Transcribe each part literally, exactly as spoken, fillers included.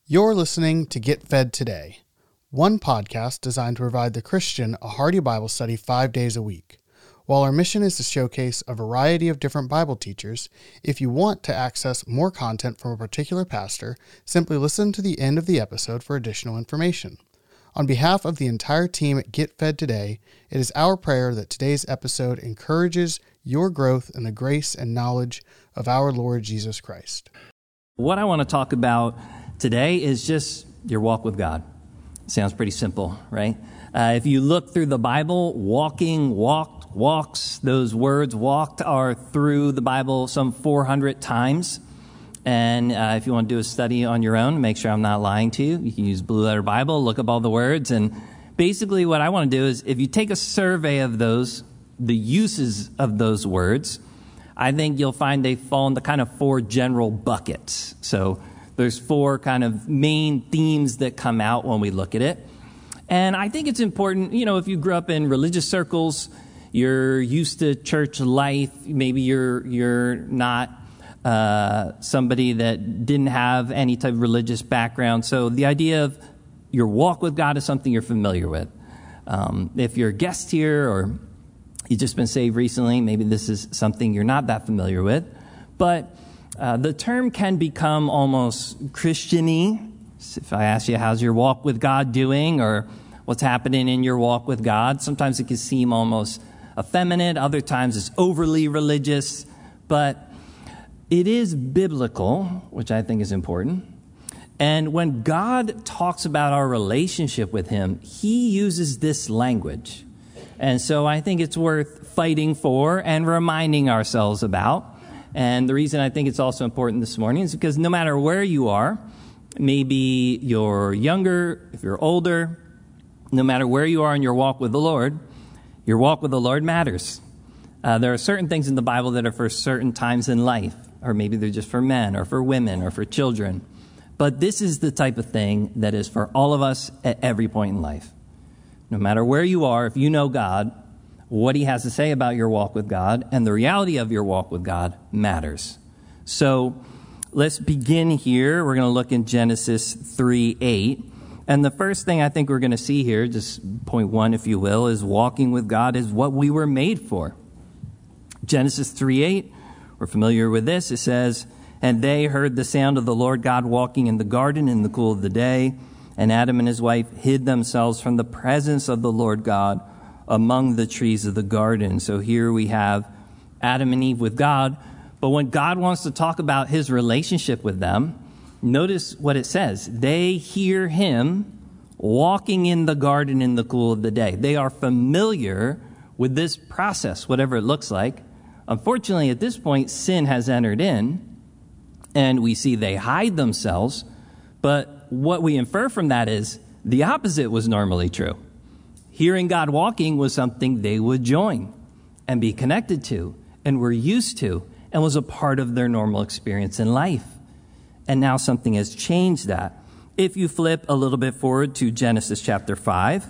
You're listening to Get Fed Today, one podcast designed to provide the Christian a hearty Bible study five days a week. While our mission is to showcase a variety of different Bible teachers, if you want to access more content from a particular pastor, simply listen to the end of the episode for additional information. On behalf of the entire team at Get Fed Today, it is our prayer that today's episode encourages your growth in the grace and knowledge of our Lord Jesus Christ. What I want to talk about today is just your walk with God. Sounds pretty simple, right? Uh, if you look through the Bible, walking, walked, walks, those words walked are through the Bible some four hundred times. And uh, if you want to do a study on your own, make sure I'm not lying to you, you can use Blue Letter Bible, look up all the words. And basically what I want to do is if you take a survey of those, the uses of those words, I think you'll find they fall into kind of four general buckets. So there's four kind of main themes that come out when we look at it. And I think it's important, you know, if you grew up in religious circles, you're used to church life, maybe you're you're not uh, somebody that didn't have any type of religious background. So the idea of your walk with God is something you're familiar with. Um, if you're a guest here or you've just been saved recently, maybe this is something you're not that familiar with. But Uh, the term can become almost Christian-y. If I ask you, how's your walk with God doing, or what's happening in your walk with God, sometimes it can seem almost effeminate. Other times it's overly religious. But it is biblical, which I think is important. And when God talks about our relationship with him, he uses this language. And so I think it's worth fighting for and reminding ourselves about. And the reason I think it's also important this morning is because no matter where you are, maybe you're younger, if you're older, no matter where you are in your walk with the Lord, your walk with the Lord matters. Uh, there are certain things in the Bible that are for certain times in life, or maybe they're just for men or for women or for children. But this is the type of thing that is for all of us at every point in life. No matter where you are, if you know God, what he has to say about your walk with God and the reality of your walk with God matters. So let's begin here. We're going to look in Genesis three eight. And the first thing I think we're going to see here, just point one, if you will, is walking with God is what we were made for. Genesis three eight, we're familiar with this. It says, "And they heard the sound of the Lord God walking in the garden in the cool of the day. And Adam and his wife hid themselves from the presence of the Lord God among the trees of the garden." So here we have Adam and Eve with God. But when God wants to talk about his relationship with them, notice what it says. They hear him walking in the garden in the cool of the day. They are familiar with this process, whatever it looks like. Unfortunately, at this point, sin has entered in, and we see they hide themselves. But what we infer from that is the opposite was normally true. Hearing God walking was something they would join and be connected to and were used to and was a part of their normal experience in life. And now something has changed that. If you flip a little bit forward to Genesis chapter five,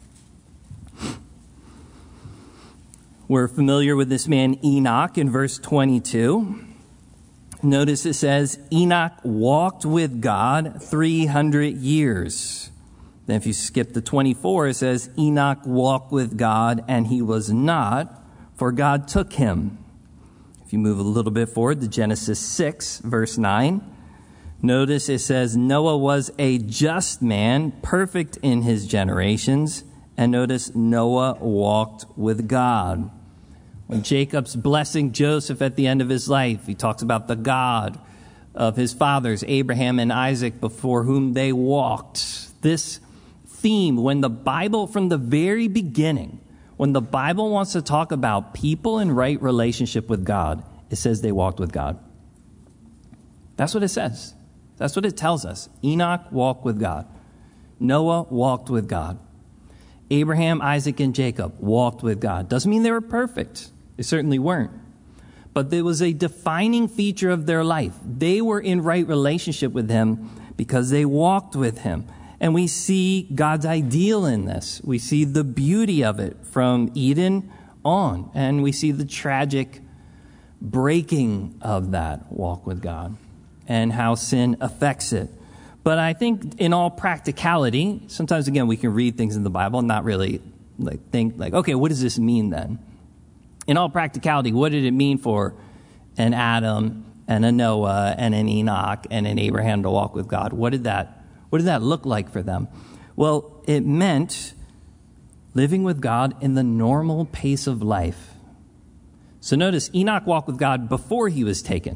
we're familiar with this man Enoch in verse twenty-two. Notice it says, Enoch walked with God three hundred years. Then if you skip to twenty-four, it says, Enoch walked with God, and he was not, for God took him. If you move a little bit forward to Genesis six, verse nine, notice it says, Noah was a just man, perfect in his generations. And notice Noah walked with God. When Jacob's blessing Joseph at the end of his life, he talks about the God of his fathers, Abraham and Isaac, before whom they walked. This theme, when the Bible, from the very beginning, when the Bible wants to talk about people in right relationship with God, it says they walked with God. That's what it says. That's what it tells us. Enoch walked with God. Noah walked with God. Abraham, Isaac, and Jacob walked with God. Doesn't mean they were perfect. They certainly weren't. But there was a defining feature of their life. They were in right relationship with him because they walked with him. And we see God's ideal in this. We see the beauty of it from Eden on. And we see the tragic breaking of that walk with God and how sin affects it. But I think in all practicality, sometimes, again, we can read things in the Bible and not really like think like, okay, what does this mean then? In all practicality, what did it mean for an Adam and a Noah and an Enoch and an Abraham to walk with God? What did that, what did that look like for them? Well, it meant living with God in the normal pace of life. So notice, Enoch walked with God before he was taken.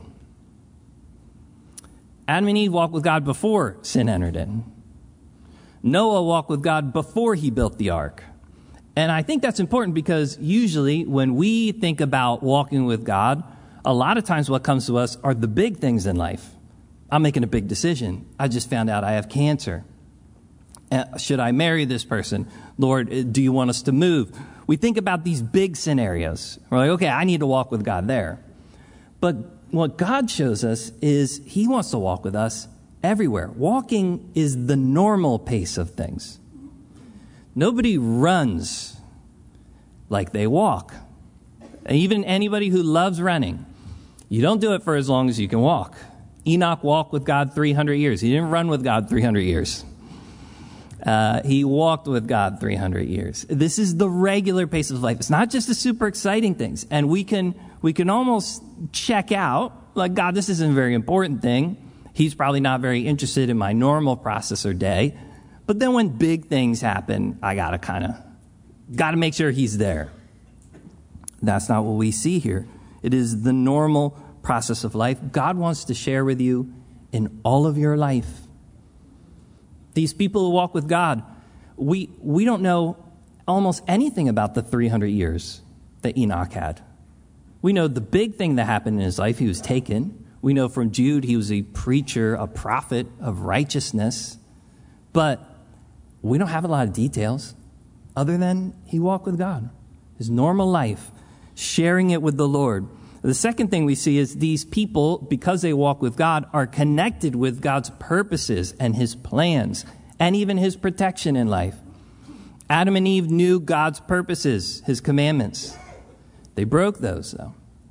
Adam and Eve walked with God before sin entered in. Noah walked with God before he built the ark. And I think that's important because usually when we think about walking with God, a lot of times what comes to us are the big things in life. I'm making a big decision. I just found out I have cancer. Uh, should I marry this person? Lord, do you want us to move? We think about these big scenarios. We're like, okay, I need to walk with God there. But what God shows us is he wants to walk with us everywhere. Walking is the normal pace of things. Nobody runs like they walk. Even anybody who loves running, you don't do it for as long as you can walk. Enoch walked with God three hundred years. He didn't run with God three hundred years. Uh, he walked with God three hundred years. This is the regular pace of life. It's not just the super exciting things. And we can we can almost check out, like, God, this isn't a very important thing. He's probably not very interested in my normal process or day. But then when big things happen, I got to kind of, got to make sure he's there. That's not what we see here. It is the normal process of life. God wants to share with you in all of your life. These people who walk with God, we we don't know almost anything about the three hundred years that Enoch had. We know the big thing that happened in his life, he was taken. We know from Jude he was a preacher, a prophet of righteousness. But we don't have a lot of details other than he walked with God. His normal life, sharing it with the Lord. The second thing we see is these people, because they walk with God, are connected with God's purposes and his plans and even his protection in life. Adam and Eve knew God's purposes, his commandments. They broke those, though.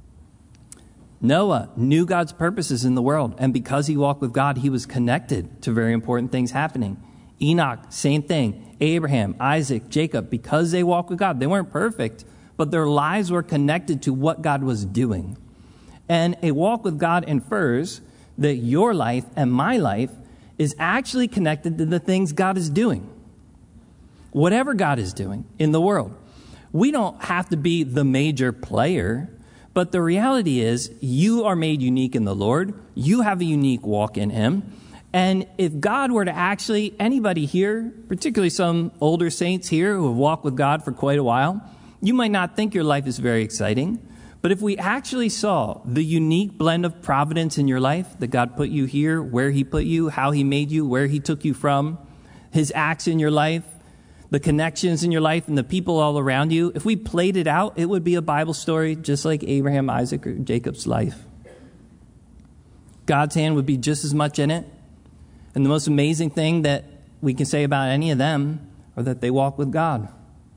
Noah knew God's purposes in the world, and because he walked with God, he was connected to very important things happening. Enoch, same thing. Abraham, Isaac, Jacob, because they walked with God, they weren't perfect, but their lives were connected to what God was doing. And a walk with God infers that your life and my life is actually connected to the things God is doing. Whatever God is doing in the world. We don't have to be the major player, but the reality is you are made unique in the Lord. You have a unique walk in him. And if God were to actually, anybody here, particularly some older saints here who have walked with God for quite a while, you might not think your life is very exciting, but if we actually saw the unique blend of providence in your life, that God put you here, where he put you, how he made you, where he took you from, his acts in your life, the connections in your life, and the people all around you, if we played it out, it would be a Bible story just like Abraham, Isaac, or Jacob's life. God's hand would be just as much in it. And the most amazing thing that we can say about any of them are that they walk with God.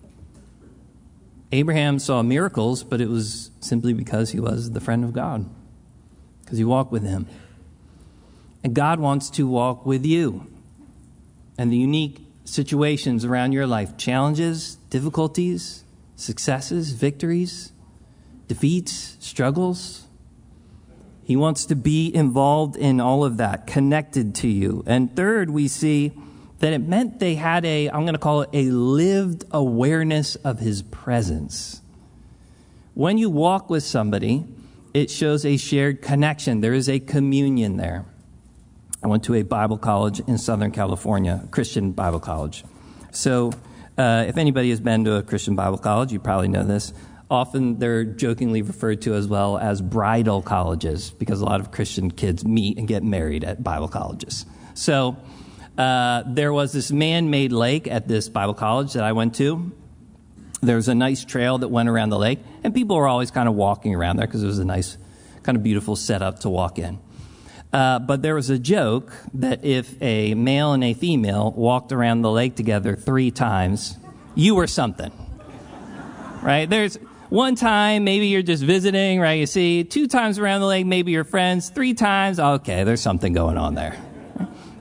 Abraham saw miracles, but it was simply because he was the friend of God, because he walked with him. And God wants to walk with you. And the unique situations around your life, challenges, difficulties, successes, victories, defeats, struggles. He wants to be involved in all of that, connected to you. And third, we see that it meant they had a, I'm going to call it a lived awareness of his presence. When you walk with somebody, it shows a shared connection. There is a communion there. I went to a Bible college in Southern California, a Christian Bible college. So uh, if anybody has been to a Christian Bible college, you probably know this. Often they're jokingly referred to as well as bridal colleges because a lot of Christian kids meet and get married at Bible colleges. So uh, there was this man-made lake at this Bible college that I went to. There was a nice trail that went around the lake, and people were always kind of walking around there because it was a nice, kind of beautiful setup to walk in. Uh, but there was a joke that if a male and a female walked around the lake together three times, you were something, right? There's one time, maybe you're just visiting, right? You see, two times around the lake, maybe you're friends. Three times, okay, there's something going on there.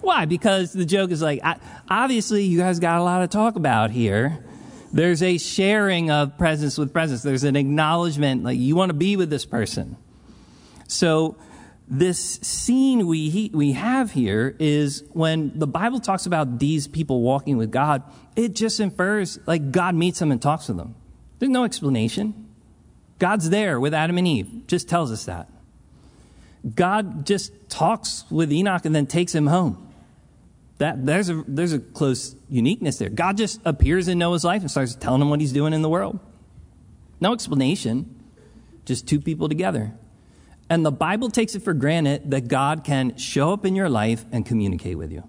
Why? Because the joke is like, I, obviously you guys got a lot to talk about here. There's a sharing of presence with presence. There's an acknowledgement, like you want to be with this person. So this scene we we have here is when the Bible talks about these people walking with God, it just infers like God meets them and talks to them. There's no explanation. God's there with Adam and Eve. Just tells us that. God just talks with Enoch and then takes him home. That there's a there's a close uniqueness there. God just appears in Noah's life and starts telling him what he's doing in the world. No explanation. Just two people together. And the Bible takes it for granted that God can show up in your life and communicate with you.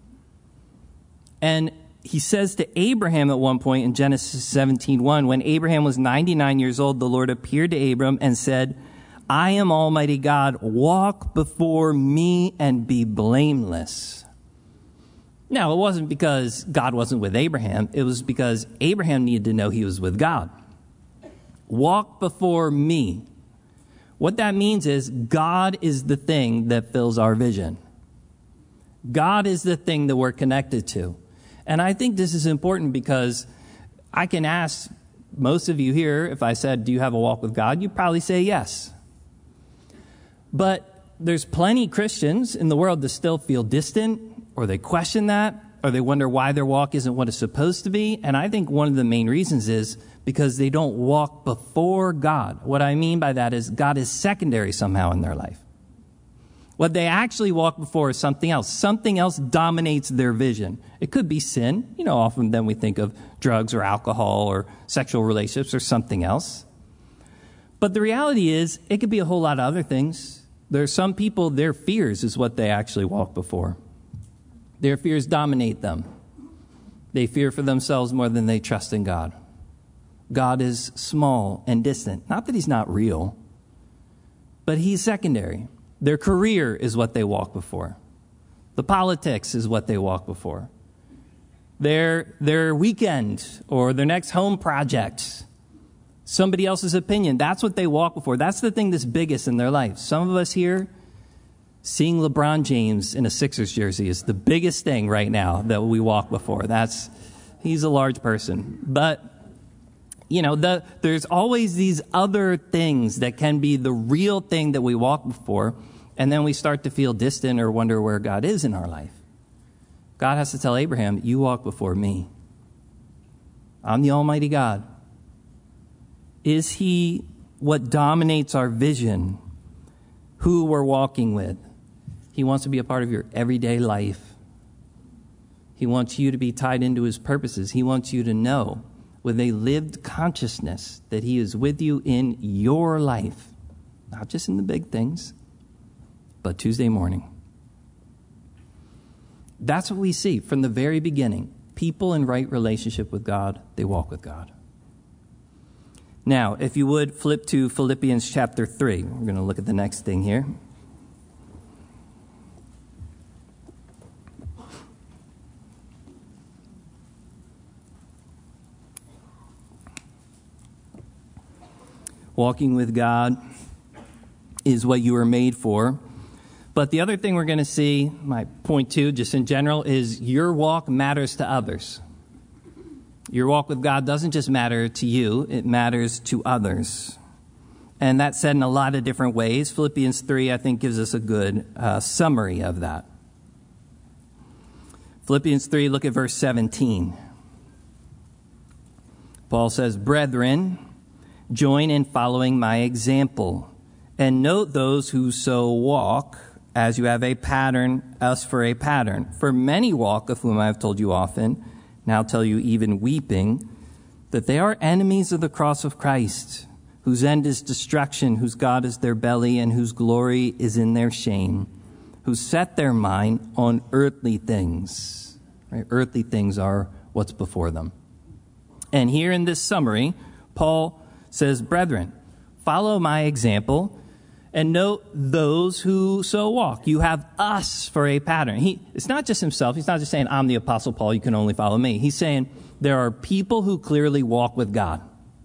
And he says to Abraham at one point in Genesis seventeen one, when Abraham was ninety-nine years old, the Lord appeared to Abram and said, I am Almighty God, walk before me and be blameless. Now, it wasn't because God wasn't with Abraham. It was because Abraham needed to know he was with God. Walk before me. What that means is God is the thing that fills our vision. God is the thing that we're connected to. And I think this is important because I can ask most of you here, if I said, do you have a walk with God? You'd probably say yes. But there's plenty Christians in the world that still feel distant, or they question that, or they wonder why their walk isn't what it's supposed to be. And I think one of the main reasons is because they don't walk before God. What I mean by that is God is secondary somehow in their life. What they actually walk before is something else. Something else dominates their vision. It could be sin. You know, often then we think of drugs or alcohol or sexual relationships or something else. But the reality is it could be a whole lot of other things. There are some people, their fears is what they actually walk before. Their fears dominate them. They fear for themselves more than they trust in God. God is small and distant. Not that he's not real, but he's secondary. Their career is what they walk before. The politics is what they walk before. Their, their weekend or their next home project, somebody else's opinion, that's what they walk before. That's the thing that's biggest in their life. Some of us here, seeing LeBron James in a Sixers jersey is the biggest thing right now that we walk before. That's, he's a large person. But, you know, the, there's always these other things that can be the real thing that we walk before, and then we start to feel distant or wonder where God is in our life. God has to tell Abraham, you walk before me. I'm the Almighty God. Is he what dominates our vision? Who we're walking with? He wants to be a part of your everyday life. He wants you to be tied into his purposes. He wants you to know with a lived consciousness that he is with you in your life, not just in the big things, but Tuesday morning. That's what we see from the very beginning. People in right relationship with God, they walk with God. Now, if you would flip to Philippians chapter three. We're going to look at the next thing here. Walking with God is what you were made for. But the other thing we're going to see, my point two, just in general, is your walk matters to others. Your walk with God doesn't just matter to you, it matters to others. And that's said in a lot of different ways. Philippians three, I think, gives us a good uh, summary of that. Philippians three, look at verse seventeen. Paul says, brethren, join in following my example, and note those who so walk, as you have a pattern, us for a pattern. For many walk, of whom I have told you often, now tell you even weeping, that they are enemies of the cross of Christ, whose end is destruction, whose God is their belly, and whose glory is in their shame, who set their mind on earthly things. Right? Earthly things are what's before them. And here in this summary, Paul says, brethren, follow my example and note those who so walk. You have us for a pattern. He, it's not just himself. He's not just saying, I'm the Apostle Paul, you can only follow me. He's saying there are people who clearly walk with God.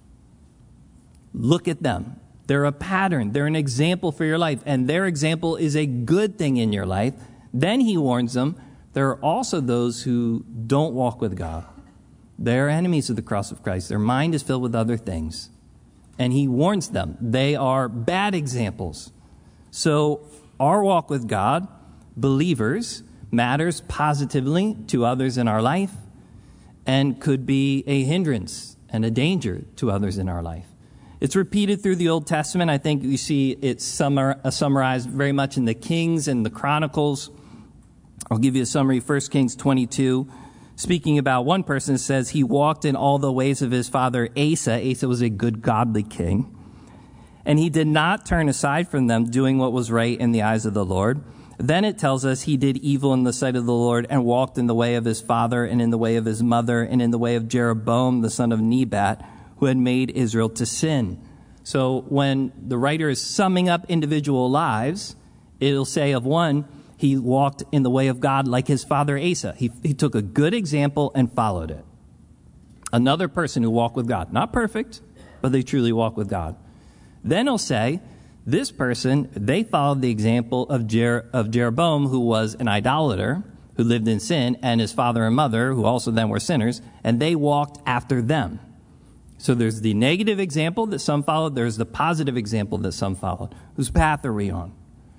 Look at them. They're a pattern. They're an example for your life. And their example is a good thing in your life. Then he warns them, there are also those who don't walk with God. They are enemies of the cross of Christ. Their mind is filled with other things. And he warns them. They are bad examples. So our walk with God, believers, matters positively to others in our life and could be a hindrance and a danger to others in our life. It's repeated through the Old Testament. I think you see it summar, uh, summarized very much in the Kings and the Chronicles. I'll give you a summary. First Kings twenty-two, speaking about one person, says he walked in all the ways of his father Asa. Asa was a good, godly king. And he did not turn aside from them, doing what was right in the eyes of the Lord. Then it tells us he did evil in the sight of the Lord and walked in the way of his father and in the way of his mother and in the way of Jeroboam, the son of Nebat, who had made Israel to sin. So when the writer is summing up individual lives, it'll say of one, he walked in the way of God like his father Asa. He, he took a good example and followed it. Another person who walked with God, not perfect, but they truly walk with God. Then he'll say, this person, they followed the example of, Jer- of Jeroboam, who was an idolater, who lived in sin, and his father and mother, who also then were sinners, and they walked after them. So there's the negative example that some followed. There's the positive example that some followed. Whose path are we on?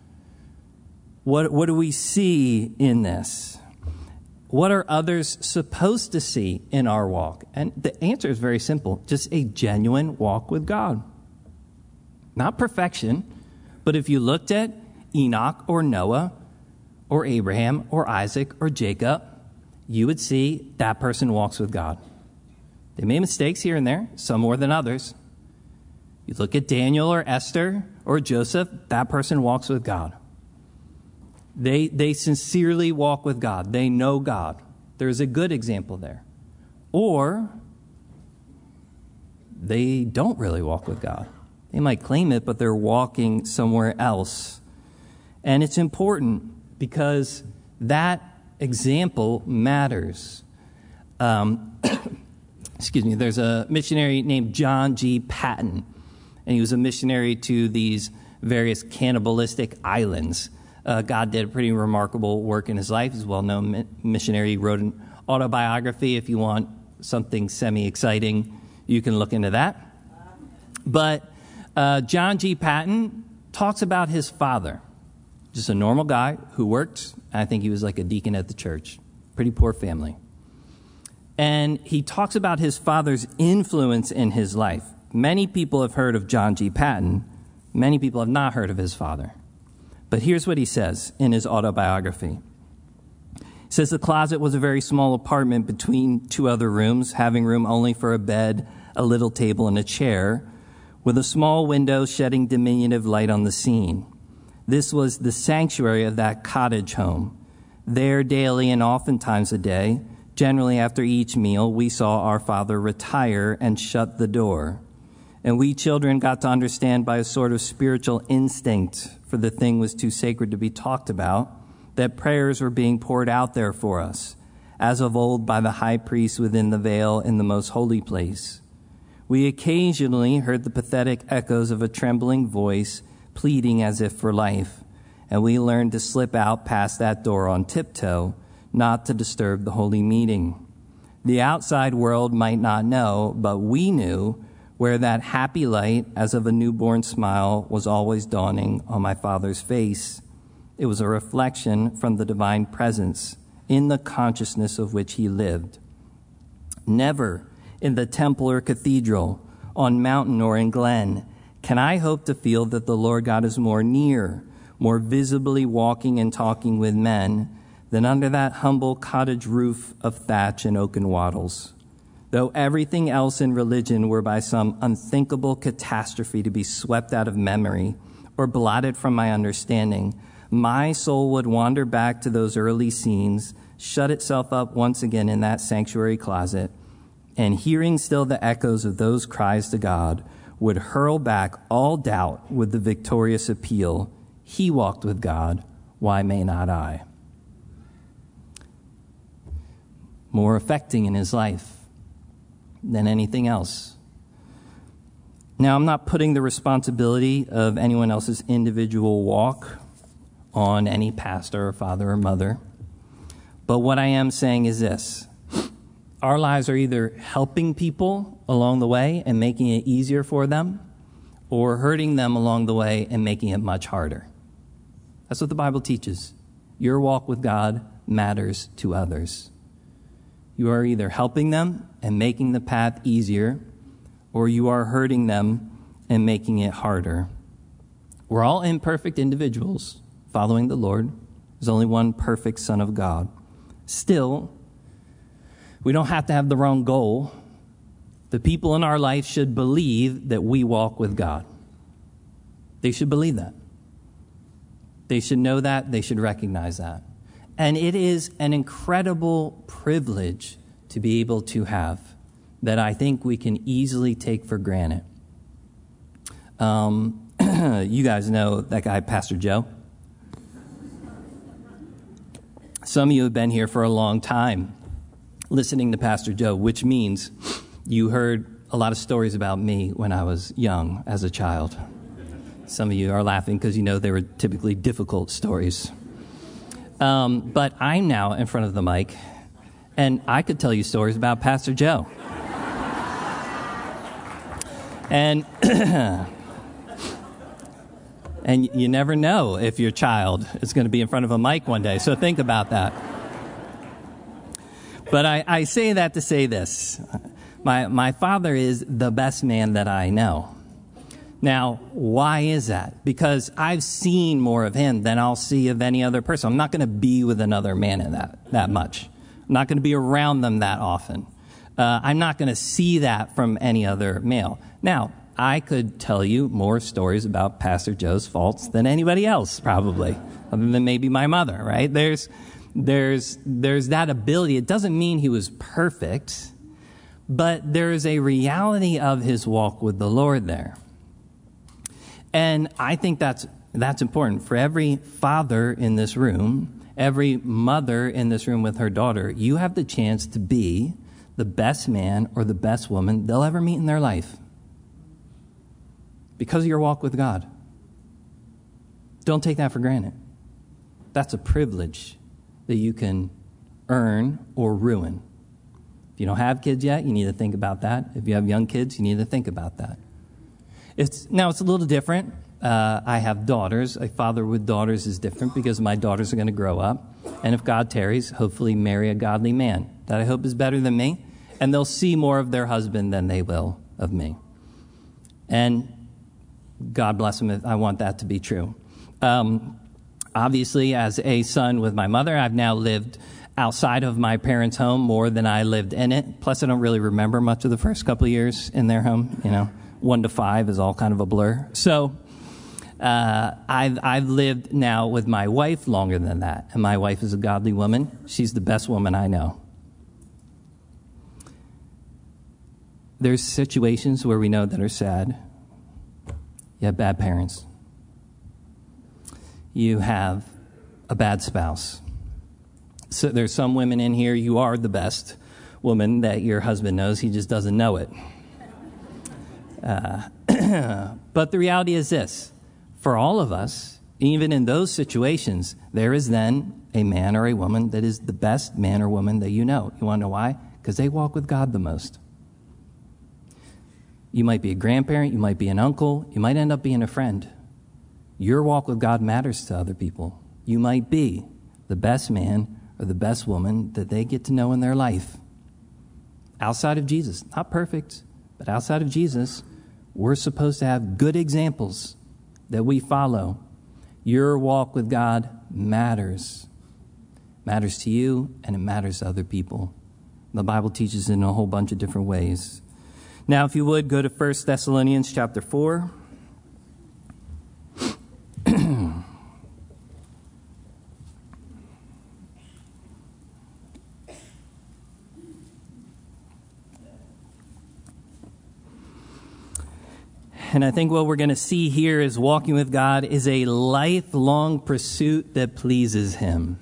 What, what do we see in this? What are others supposed to see in our walk? And the answer is very simple. Just a genuine walk with God. Not perfection, but if you looked at Enoch or Noah or Abraham or Isaac or Jacob, you would see that person walks with God. They made mistakes here and there, some more than others. You look at Daniel or Esther or Joseph, that person walks with God. They, they sincerely walk with God. They know God. There's a good example there. Or they don't really walk with God. They might claim it, but they're walking somewhere else. And it's important because that example matters. Um, excuse me, there's a missionary named John G. Paton, and he was a missionary to these various cannibalistic islands. Uh, God did a pretty remarkable work in his life. He's a well-known mi- missionary. He wrote an autobiography. If you want something semi-exciting, you can look into that. But Uh, John G. Paton talks about his father, just a normal guy who worked. I think he was like a deacon at the church, pretty poor family. And he talks about his father's influence in his life. Many people have heard of John G. Paton. Many people have not heard of his father. But here's what he says in his autobiography. He says the closet was a very small apartment between two other rooms, having room only for a bed, a little table, and a chair, with a small window shedding diminutive light on the scene. This was the sanctuary of that cottage home. There, daily and oftentimes a day, generally after each meal, we saw our father retire and shut the door. And we children got to understand by a sort of spiritual instinct, for the thing was too sacred to be talked about, that prayers were being poured out there for us, as of old by the high priest within the veil in the most holy place. We occasionally heard the pathetic echoes of a trembling voice pleading as if for life, and we learned to slip out past that door on tiptoe, not to disturb the holy meeting. The outside world might not know, but we knew where that happy light, as of a newborn smile, was always dawning on my father's face. It was a reflection from the divine presence, in the consciousness of which he lived. Never in the temple or cathedral, on mountain or in glen, can I hope to feel that the Lord God is more near, more visibly walking and talking with men than under that humble cottage roof of thatch and oaken wattles. Though everything else in religion were by some unthinkable catastrophe to be swept out of memory or blotted from my understanding, my soul would wander back to those early scenes, shut itself up once again in that sanctuary closet, and hearing still the echoes of those cries to God, would hurl back all doubt with the victorious appeal, he walked with God, why may not I? More affecting in his life than anything else. Now, I'm not putting the responsibility of anyone else's individual walk on any pastor or father or mother, But what I am saying is this. Our lives are either helping people along the way and making it easier for them, or hurting them along the way and making it much harder. That's what the Bible teaches. Your walk with God matters to others. You are either helping them and making the path easier, or you are hurting them and making it harder. We're all imperfect individuals following the Lord. There's only one perfect Son of God. Still, we don't have to have the wrong goal. The people in our life should believe that we walk with God. They should believe that. They should know that. They should recognize that. And it is an incredible privilege to be able to have that I think we can easily take for granted. Um, you guys know that guy, Pastor Joe. Some of you have been here for a long time listening to Pastor Joe, which means you heard a lot of stories about me when I was young as a child. Some of you are laughing because you know they were typically difficult stories. Um, but I'm now in front of the mic, and I could tell you stories about Pastor Joe. and and you never know if your child is going to be in front of a mic one day, so think about that. But I, I say that to say this. My, my father is the best man that I know. Now, why is that? Because I've seen more of him than I'll see of any other person. I'm not going to be with another man in that, that much. I'm not going to be around them that often. Uh, I'm not going to see that from any other male. Now, I could tell you more stories about Pastor Joe's faults than anybody else, probably, other than maybe my mother, right? There's, there's, there's that ability. It doesn't mean he was perfect, but there is a reality of his walk with the Lord there. And I think that's that's important for every father in this room, every mother in this room with her daughter. You have the chance to be the best man or the best woman they'll ever meet in their life because of your walk with God. Don't take that for granted. That's a privilege that you can earn or ruin. If you don't have kids yet, you need to think about that. If you have young kids, you need to think about that. It's, now, it's a little different. Uh, I have daughters. A father with daughters is different because my daughters are going to grow up. And if God tarries, hopefully marry a godly man that I hope is better than me. And they'll see more of their husband than they will of me. And God bless them if I want that to be true. Um, obviously, as a son with my mother, I've now lived outside of my parents' home more than I lived in it. Plus, I don't really remember much of the first couple of years in their home, you know. One to five is all kind of a blur. So uh, I've, I've lived now with my wife longer than that. And my wife is a godly woman. She's the best woman I know. There's situations where we know that are sad. You have bad parents. You have a bad spouse. So there's some women in here, you are the best woman that your husband knows. He just doesn't know it. Uh, but the reality is this, for all of us, even in those situations, there is then a man or a woman that is the best man or woman that you know. You want to know why? Because they walk with God the most. You might be a grandparent, you might be an uncle, you might end up being a friend. Your walk with God matters to other people. You might be the best man or the best woman that they get to know in their life. Outside of Jesus, not perfect, but outside of Jesus, we're supposed to have good examples that we follow. Your walk with God matters. Matters to you, and it matters to other people. The Bible teaches it in a whole bunch of different ways. Now, if you would, go to First Thessalonians chapter four. And I think what we're going to see here is walking with God is a lifelong pursuit that pleases him.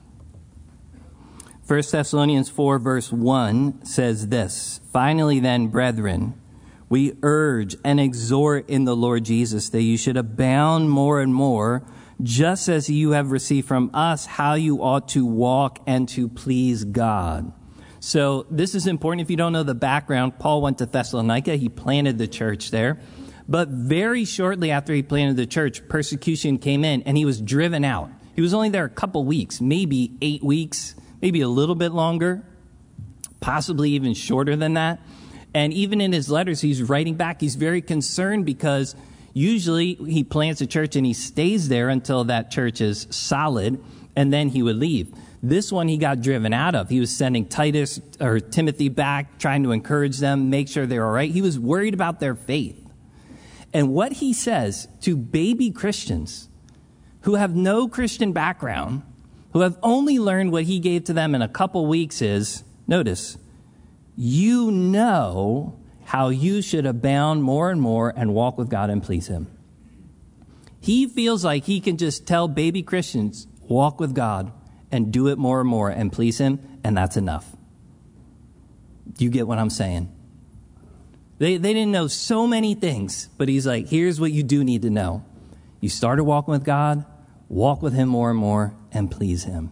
First Thessalonians four verse one says this, "Finally then, brethren, we urge and exhort in the Lord Jesus that you should abound more and more just as you have received from us how you ought to walk and to please God. So this is important. If you don't know the background, Paul went to Thessalonica. He planted the church there. But very shortly after he planted the church, persecution came in and he was driven out. He was only there a couple weeks, maybe eight weeks, maybe a little bit longer, possibly even shorter than that. And even in his letters, he's writing back. He's very concerned because usually he plants a church and he stays there until that church is solid, and then he would leave. This one he got driven out of. He was sending Titus or Timothy back, trying to encourage them, make sure they're all right. He was worried about their faith. And what he says to baby Christians who have no Christian background, who have only learned what he gave to them in a couple weeks is, notice, you know how you should abound more and more and walk with God and please him. He feels like he can just tell baby Christians, walk with God and do it more and more and please him, and that's enough. Do you get what I'm saying? They they didn't know so many things, but he's like, here's what you do need to know. You started walking with God, walk with him more and more, and please him.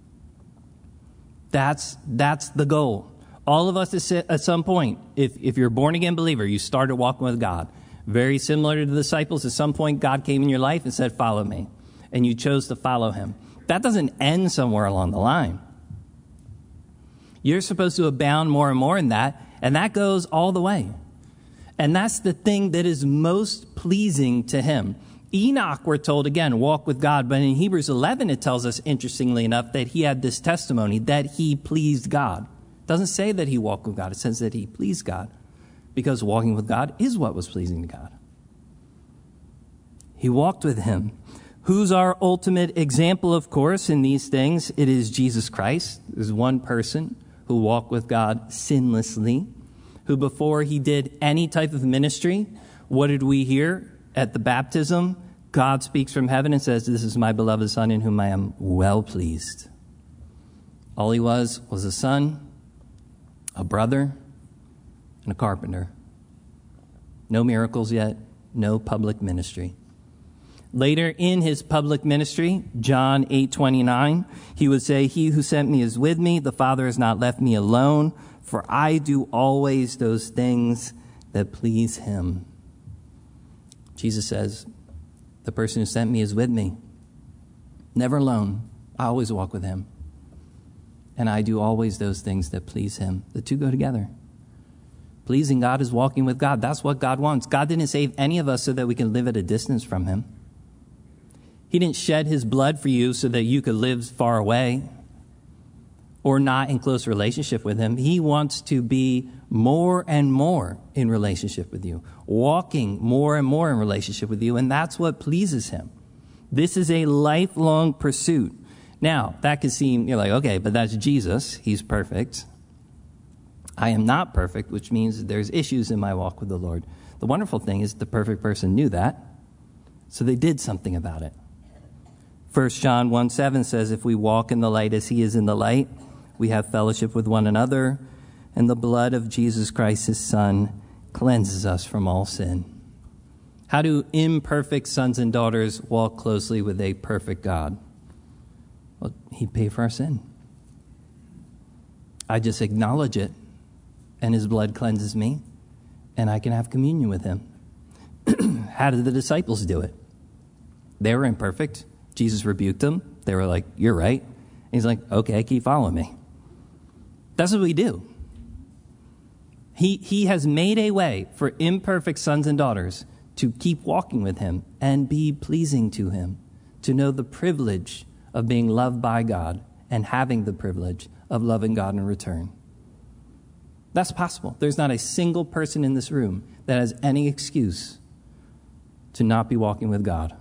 That's that's the goal. All of us at some point, if, if you're a born-again believer, you started walking with God. Very similar to the disciples, at some point God came in your life and said, follow me. And you chose to follow him. That doesn't end somewhere along the line. You're supposed to abound more and more in that, and that goes all the way. And that's the thing that is most pleasing to him. Enoch, we're told, again, walk with God. But in Hebrews eleven, it tells us, interestingly enough, that he had this testimony, that he pleased God. It doesn't say that he walked with God. It says that he pleased God, because walking with God is what was pleasing to God. He walked with him. Who's our ultimate example, of course, in these things? It is Jesus Christ. There's one person who walked with God sinlessly, who before he did any type of ministry, what did we hear at the baptism? God speaks from heaven and says, this is my beloved Son in whom I am well pleased. All he was was a son, a brother, and a carpenter. No miracles yet, no public ministry. Later in his public ministry, John eight twenty-nine, he would say, he who sent me is with me. The Father has not left me alone, for I do always those things that please him. Jesus says, the person who sent me is with me. Never alone. I always walk with him. And I do always those things that please him. The two go together. Pleasing God is walking with God. That's what God wants. God didn't save any of us so that we can live at a distance from him. He didn't shed his blood for you so that you could live far away or not in close relationship with him. He wants to be more and more in relationship with you, walking more and more in relationship with you, and that's what pleases him. This is a lifelong pursuit. Now, that could seem, you're like, okay, but that's Jesus. He's perfect. I am not perfect, which means there's issues in my walk with the Lord. The wonderful thing is the perfect person knew that, so they did something about it. First John one seven says, if we walk in the light as he is in the light, we have fellowship with one another, and the blood of Jesus Christ, his Son, cleanses us from all sin. How do imperfect sons and daughters walk closely with a perfect God? Well, he paid for our sin. I just acknowledge it, and his blood cleanses me, and I can have communion with him. How did the disciples do it? They were imperfect. Jesus rebuked them. They were like, you're right. And he's like, okay, keep following me. That's what we do. He, he has made a way for imperfect sons and daughters to keep walking with him and be pleasing to him, to know the privilege of being loved by God and having the privilege of loving God in return. That's possible. There's not a single person in this room that has any excuse to not be walking with God.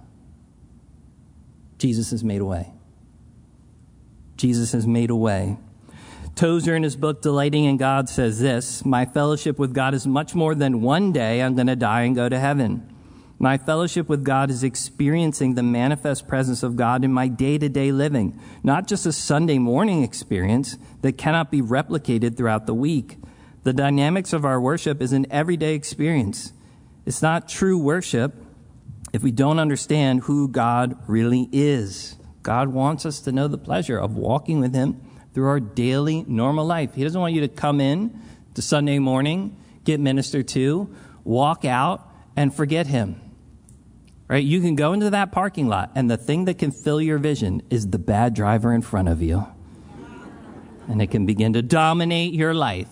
Jesus has made a way. Jesus has made a way. Tozer, in his book, Delighting in God, says this, my fellowship with God is much more than one day I'm going to die and go to heaven. My fellowship with God is experiencing the manifest presence of God in my day-to-day living, not just a Sunday morning experience that cannot be replicated throughout the week. The dynamics of our worship is an everyday experience. It's not true worship if we don't understand who God really is. God wants us to know the pleasure of walking with him through our daily normal life. He doesn't want you to come in to Sunday morning, get ministered to, walk out, and forget him. Right? You can go into that parking lot, and the thing that can fill your vision is the bad driver in front of you. And it can begin to dominate your life.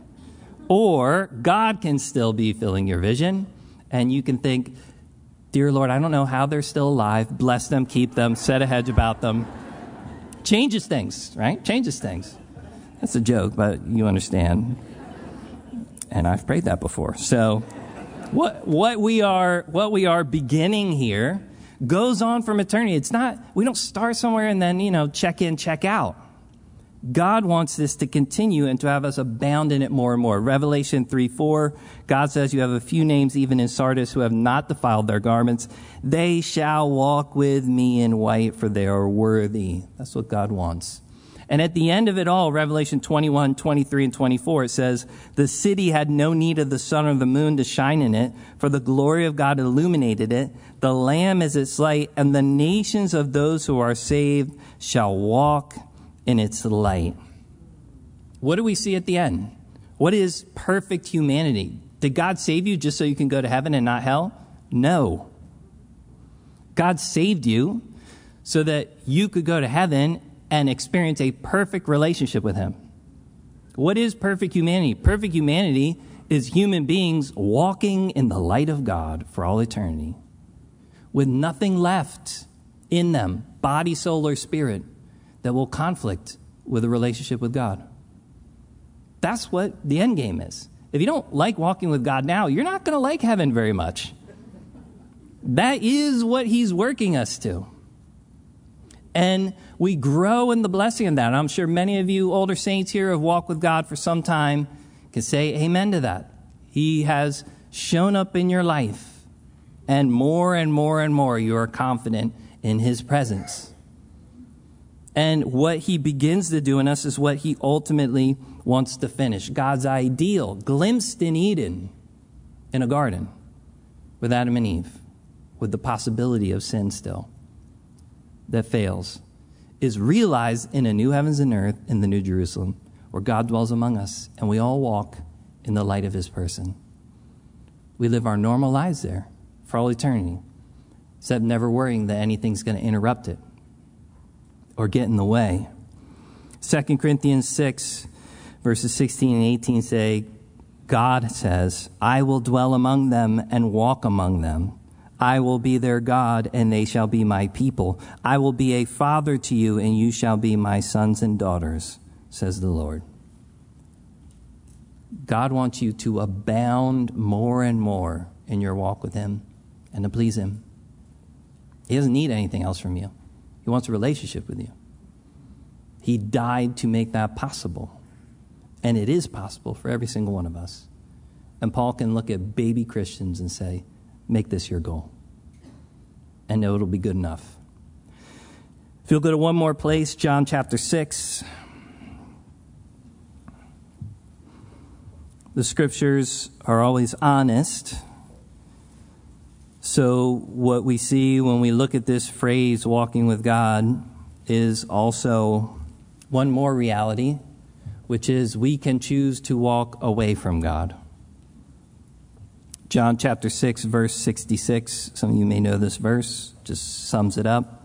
Or God can still be filling your vision, and you can think, dear Lord, I don't know how they're still alive. Bless them, keep them, set a hedge about them. Changes things, right? Changes things. That's a joke, but you understand. And I've prayed that before. So what what we are what we are beginning here goes on from eternity. It's not, we don't start somewhere and then, you know, check in, check out. God wants this to continue and to have us abound in it more and more. Revelation three four, God says, you have a few names even in Sardis who have not defiled their garments. They shall walk with me in white, for they are worthy. That's what God wants. And at the end of it all, Revelation twenty-one, twenty-three, and twenty-four, it says, the city had no need of the sun or the moon to shine in it, for the glory of God illuminated it. The Lamb is its light, and the nations of those who are saved shall walk in its light. What do we see at the end? What is perfect humanity? Did God save you just so you can go to heaven and not hell? No. God saved you so that you could go to heaven and experience a perfect relationship with him. What is perfect humanity? Perfect humanity is human beings walking in the light of God for all eternity, with nothing left in them, body, soul, or spirit, that will conflict with a relationship with God. That's what the end game is. If you don't like walking with God now, you're not going to like heaven very much. That is what he's working us to. And we grow in the blessing of that. And I'm sure many of you older saints here have walked with God for some time can say amen to that. He has shown up in your life, and more and more and more you are confident in his presence. And what he begins to do in us is what he ultimately wants to finish. God's ideal, glimpsed in Eden, in a garden, with Adam and Eve, with the possibility of sin still, that fails, is realized in a new heavens and earth in the New Jerusalem, where God dwells among us, and we all walk in the light of his person. We live our normal lives there for all eternity, except never worrying that anything's going to interrupt it or get in the way. Second Corinthians six, verses sixteen and eighteen say, God says, I will dwell among them and walk among them. I will be their God, and they shall be my people. I will be a father to you, and you shall be my sons and daughters, says the Lord. God wants you to abound more and more in your walk with him and to please him. He doesn't need anything else from you. He wants a relationship with you. He died to make that possible. And it is possible for every single one of us. And Paul can look at baby Christians and say, make this your goal, and know it'll be good enough. If you'll go to one more place, John chapter six. The scriptures are always honest. So what we see when we look at this phrase, walking with God, is also one more reality, which is we can choose to walk away from God. John chapter six, verse sixty-six. Some of you may know this verse, just sums it up.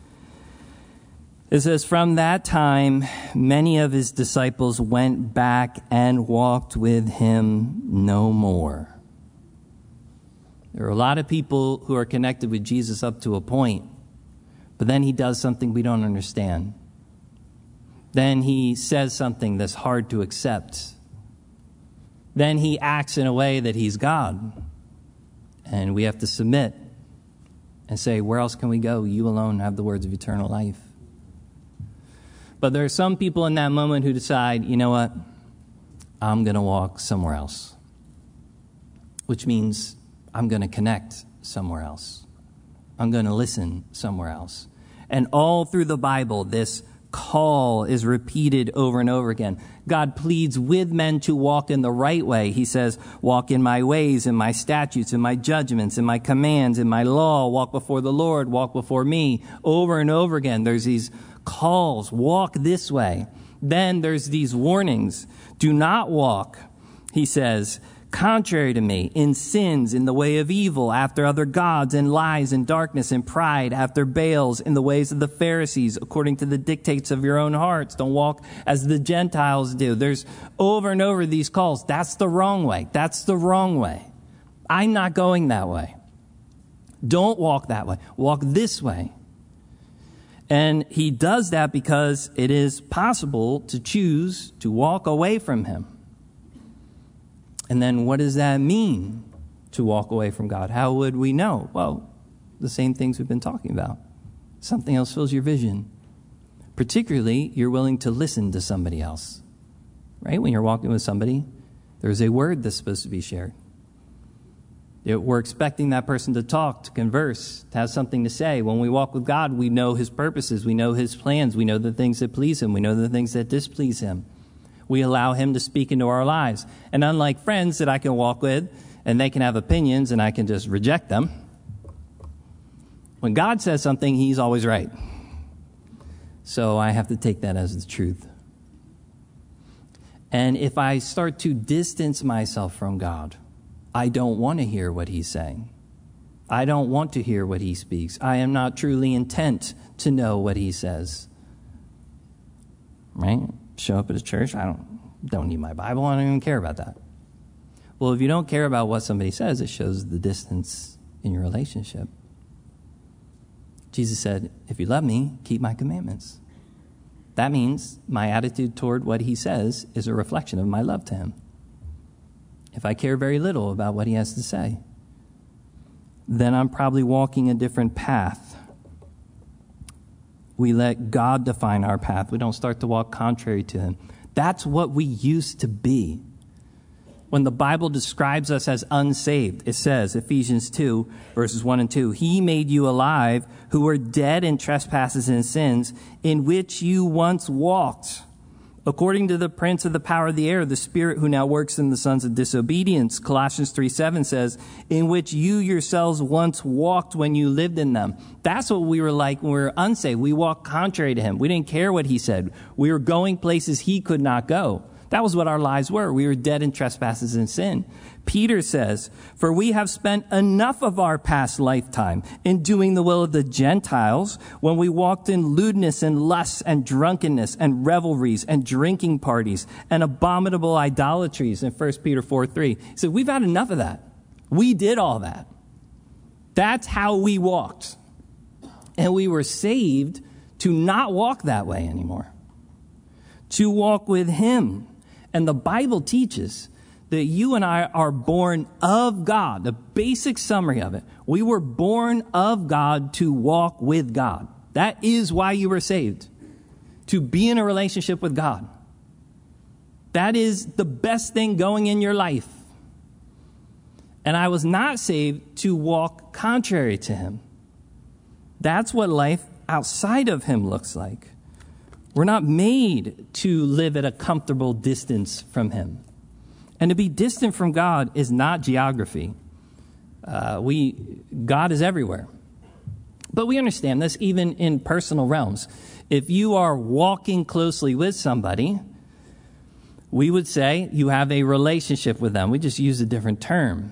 It says, from that time, many of his disciples went back and walked with him no more. There are a lot of people who are connected with Jesus up to a point, but then he does something we don't understand. Then he says something that's hard to accept. Then he acts in a way that he's God. And we have to submit and say, where else can we go? You alone have the words of eternal life. But there are some people in that moment who decide, you know what? I'm going to walk somewhere else. Which means I'm going to connect somewhere else. I'm going to listen somewhere else. And all through the Bible, this call is repeated over and over again. God pleads with men to walk in the right way. He says, walk in my ways, in my statutes, in my judgments, in my commands, in my law, walk before the Lord, walk before me. Over and over again, there's these calls, walk this way. Then there's these warnings. Do not walk, he says, contrary to me, in sins, in the way of evil, after other gods, and lies, and darkness, and pride, after Baals, in the ways of the Pharisees, according to the dictates of your own hearts. Don't walk as the Gentiles do. There's over and over these calls. That's the wrong way. That's the wrong way. I'm not going that way. Don't walk that way. Walk this way. And he does that because it is possible to choose to walk away from him. And then what does that mean to walk away from God? How would we know? Well, the same things we've been talking about. Something else fills your vision. Particularly, you're willing to listen to somebody else. Right? When you're walking with somebody, there's a word that's supposed to be shared. We're expecting that person to talk, to converse, to have something to say. When we walk with God, we know his purposes. We know his plans. We know the things that please him. We know the things that displease him. We allow him to speak into our lives. And unlike friends that I can walk with, and they can have opinions, and I can just reject them, when God says something, he's always right. So I have to take that as the truth. And if I start to distance myself from God, I don't want to hear what he's saying. I don't want to hear what he speaks. I am not truly intent to know what he says. Right? Show up at a church, I don't don't need my Bible, I don't even care about that. Well, if you don't care about what somebody says, it shows the distance in your relationship. Jesus said, if you love me, keep my commandments. That means my attitude toward what he says is a reflection of my love to him. If I care very little about what he has to say, then I'm probably walking a different path. We let God define our path. We don't start to walk contrary to him. That's what we used to be. When the Bible describes us as unsaved, it says, Ephesians two, verses one and two, he made you alive who were dead in trespasses and sins, in which you once walked, according to the prince of the power of the air, the spirit who now works in the sons of disobedience. Colossians three seven says, in which you yourselves once walked when you lived in them. That's what we were like when we were unsaved. We walked contrary to him. We didn't care what he said. We were going places he could not go. That was what our lives were. We were dead in trespasses and sin. Peter says, for we have spent enough of our past lifetime in doing the will of the Gentiles when we walked in lewdness and lusts and drunkenness and revelries and drinking parties and abominable idolatries in First Peter four three. He said, we've had enough of that. We did all that. That's how we walked. And we were saved to not walk that way anymore. To walk with him. And the Bible teaches that you and I are born of God. The basic summary of it. We were born of God to walk with God. That is why you were saved. To be in a relationship with God. That is the best thing going in your life. And I was not saved to walk contrary to him. That's what life outside of him looks like. We're not made to live at a comfortable distance from him. And to be distant from God is not geography. Uh, we, God is everywhere. But we understand this even in personal realms. If you are walking closely with somebody, we would say you have a relationship with them. We just use a different term.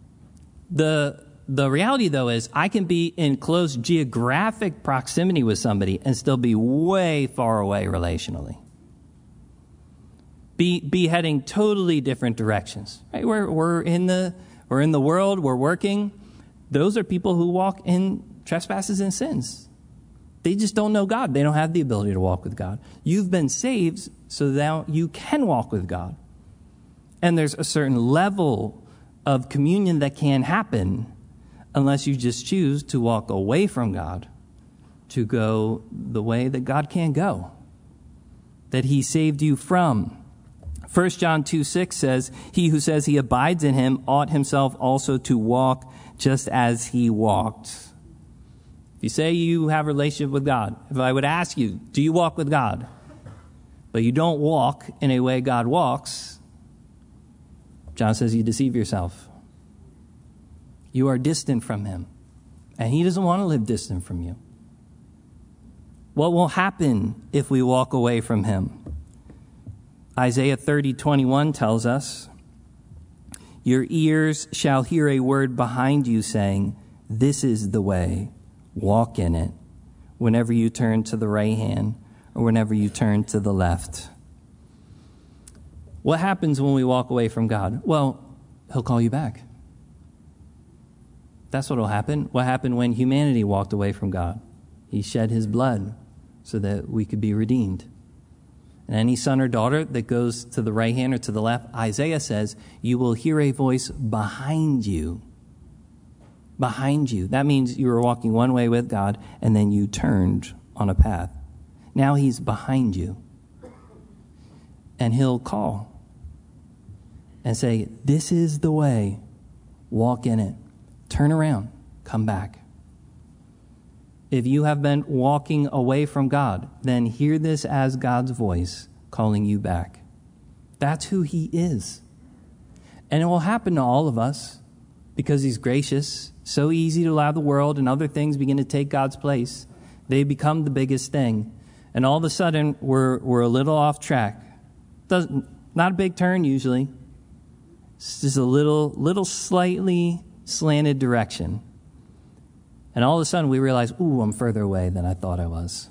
The The reality, though, is I can be in close geographic proximity with somebody and still be way far away relationally. Be be heading totally different directions. Right? We're we're in the we're in the world. We're working. Those are people who walk in trespasses and sins. They just don't know God. They don't have the ability to walk with God. You've been saved so that you can walk with God. And there's a certain level of communion that can happen unless you just choose to walk away from God, to go the way that God can go, that he saved you from. First John two six says, he who says he abides in him ought himself also to walk just as he walked. If you say you have a relationship with God, if I would ask you, do you walk with God? But you don't walk in a way God walks, John says you deceive yourself. You are distant from him, and he doesn't want to live distant from you. What will happen if we walk away from him? Isaiah thirty twenty-one tells us, your ears shall hear a word behind you saying, this is the way, walk in it, whenever you turn to the right hand or whenever you turn to the left. What happens when we walk away from God? Well, he'll call you back. That's what will happen. What happened when humanity walked away from God? He shed his blood so that we could be redeemed. And any son or daughter that goes to the right hand or to the left, Isaiah says, you will hear a voice behind you. Behind you. That means you were walking one way with God, and then you turned on a path. Now he's behind you. And he'll call and say, this is the way. Walk in it. Turn around. Come back. If you have been walking away from God, then hear this as God's voice calling you back. That's who he is. And it will happen to all of us because he's gracious. So easy to allow the world and other things begin to take God's place. They become the biggest thing. And all of a sudden, we're, we're a little off track. Doesn't, not a big turn usually. It's just a little, little slightly slanted direction. And all of a sudden we realize, ooh, I'm further away than I thought I was.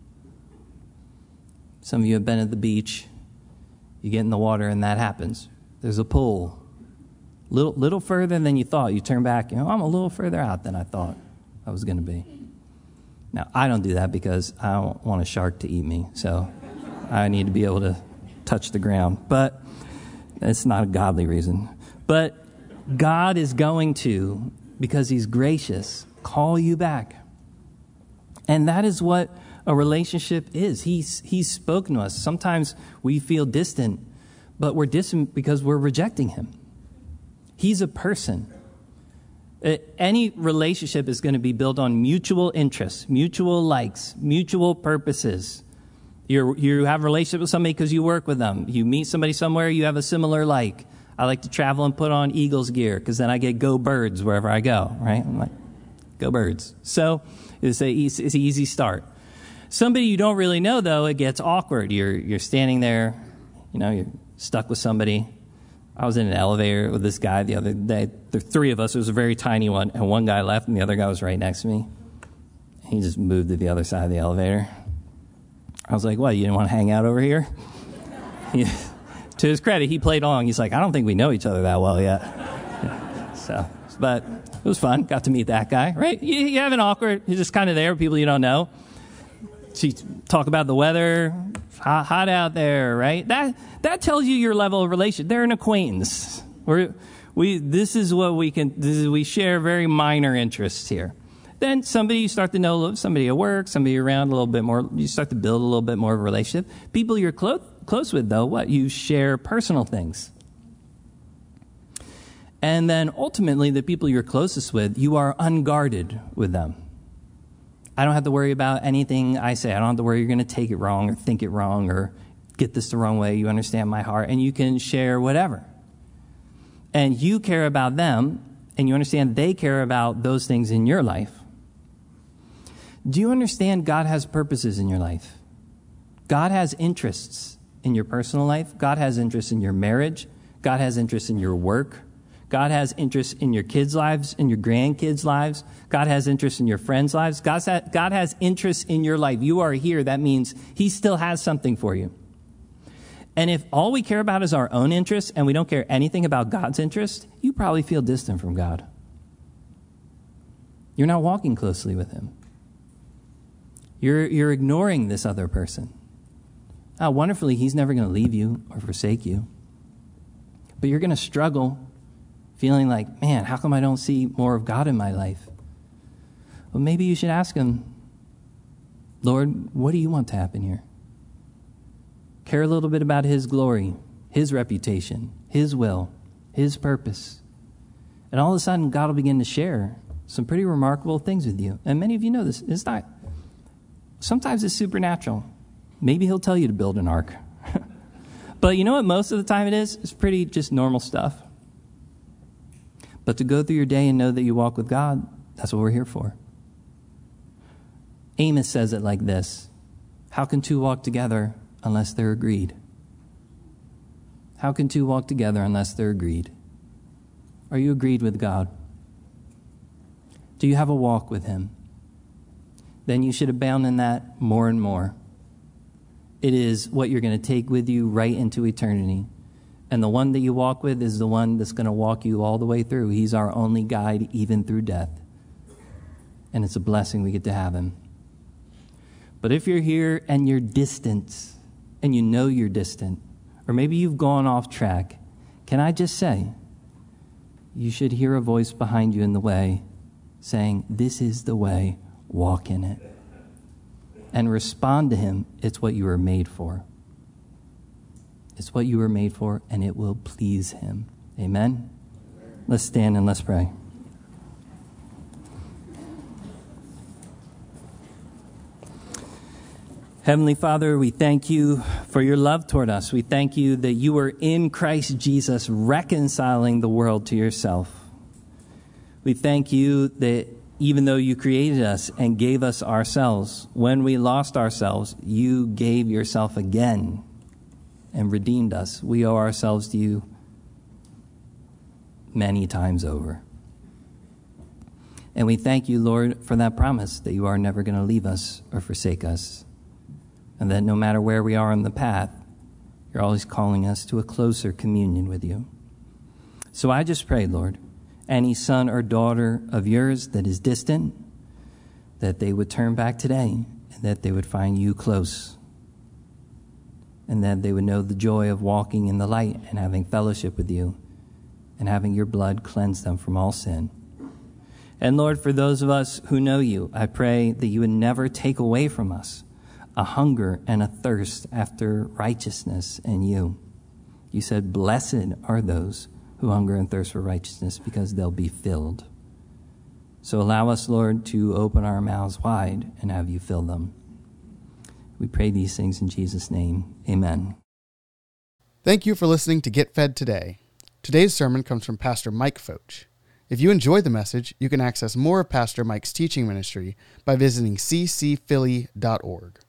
Some of you have been at the beach. You get in the water and that happens. There's a pull. Little, little further than you thought. You turn back, you know, I'm a little further out than I thought I was going to be. Now, I don't do that because I don't want a shark to eat me. So I need to be able to touch the ground. But it's not a godly reason. But God is going to, because he's gracious, call you back. And that is what a relationship is. He's, he's spoken to us. Sometimes we feel distant, but we're distant because we're rejecting him. He's a person. Any relationship is going to be built on mutual interests, mutual likes, mutual purposes. You're, you have a relationship with somebody because you work with them. You meet somebody somewhere, you have a similar like. I like to travel and put on Eagles gear because then I get go birds wherever I go, right? I'm like, go birds. So it's a it's an easy start. Somebody you don't really know, though, it gets awkward. You're you're standing there, you know, you're stuck with somebody. I was in an elevator with this guy the other day. There were three of us. It was a very tiny one, and one guy left, and the other guy was right next to me. He just moved to the other side of the elevator. I was like, what, you didn't want to hang out over here? He, to his credit, he played along. He's like, I don't think we know each other that well yet. Yeah. So, but it was fun. Got to meet that guy, right? You, you have an awkward, you're just kind of there with people you don't know. So you talk about the weather, hot, hot out there, right? That that tells you your level of relation. They're an acquaintance. We're, we this is what we can. This is, we share very minor interests here. Then somebody you start to know, somebody at work, somebody around a little bit more. You start to build a little bit more of a relationship. People you're close close with, though, what you share personal things. And then ultimately, the people you're closest with, you are unguarded with them. I don't have to worry about anything I say. I don't have to worry you're going to take it wrong or think it wrong or get this the wrong way. You understand my heart, and you can share whatever. And you care about them, and you understand they care about those things in your life. Do you understand God has purposes in your life? God has interests in your personal life. God has interests in your marriage. God has interests in your work. God has interests in your kids' lives, in your grandkids' lives. God has interests in your friends' lives. God has interests in your life. You are here. That means he still has something for you. And if all we care about is our own interests and we don't care anything about God's interest, you probably feel distant from God. You're not walking closely with him. You're, you're ignoring this other person. Oh, wonderfully, he's never going to leave you or forsake you. But you're going to struggle feeling like, man, how come I don't see more of God in my life? Well, maybe you should ask him, Lord, what do you want to happen here? Care a little bit about his glory, his reputation, his will, his purpose. And all of a sudden, God will begin to share some pretty remarkable things with you. And many of you know this. It's not, sometimes it's supernatural. Maybe he'll tell you to build an ark. But you know what most of the time it is? It's pretty just normal stuff. But to go through your day and know that you walk with God, that's what we're here for. Amos says it like this: how can two walk together unless they're agreed? How can two walk together unless they're agreed? Are you agreed with God? Do you have a walk with him? Then you should abound in that more and more. It is what you're going to take with you right into eternity. And the one that you walk with is the one that's going to walk you all the way through. He's our only guide, even through death. And it's a blessing we get to have him. But if you're here and you're distant, and you know you're distant, or maybe you've gone off track, can I just say, you should hear a voice behind you in the way saying, this is the way, walk in it. And respond to him. It's what you were made for. It's what you were made for, and it will please him. Amen? Let's stand and let's pray. Heavenly Father, we thank you for your love toward us. We thank you that you were in Christ Jesus reconciling the world to yourself. We thank you that even though you created us and gave us ourselves, when we lost ourselves, you gave yourself again and redeemed us. We owe ourselves to you many times over. And we thank you, Lord, for that promise that you are never going to leave us or forsake us. And that no matter where we are on the path, you're always calling us to a closer communion with you. So I just pray, Lord, any son or daughter of yours that is distant, that they would turn back today and that they would find you close. And that they would know the joy of walking in the light and having fellowship with you and having your blood cleanse them from all sin. And Lord, for those of us who know you, I pray that you would never take away from us a hunger and a thirst after righteousness in you. You said, blessed are those who hunger and thirst for righteousness, because they'll be filled. So allow us, Lord, to open our mouths wide and have you fill them. We pray these things in Jesus' name. Amen. Thank you for listening to Get Fed Today. Today's sermon comes from Pastor Mike Foch. If you enjoyed the message, you can access more of Pastor Mike's teaching ministry by visiting c c philly dot org.